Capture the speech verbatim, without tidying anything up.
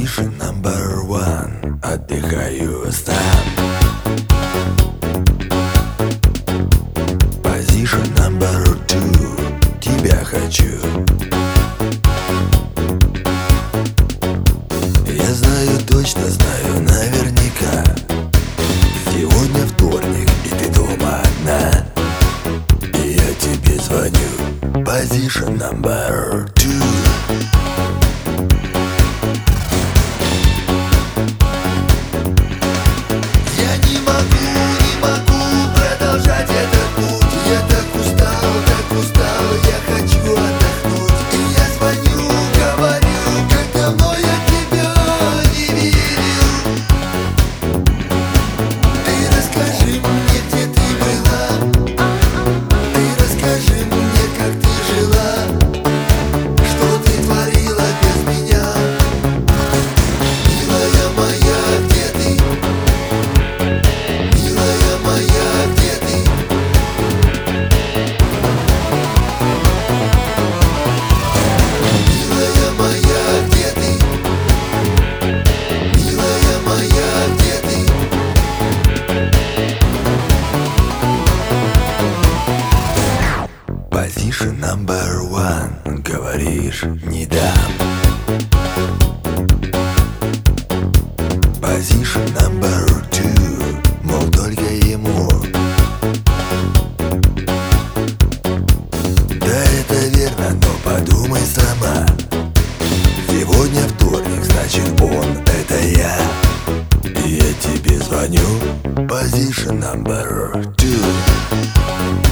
Position number one. Отдыхаю сам. Position number two. Тебя хочу. Я знаю, точно знаю, наверняка. Сегодня вторник, и ты дома одна. И я тебе звоню. Position number two. Position number one. Говоришь, не дам. Position number two. Мол, только ему. Да, это верно, но подумай сама. Сегодня вторник, значит он — это я. И я тебе звоню. Position number two.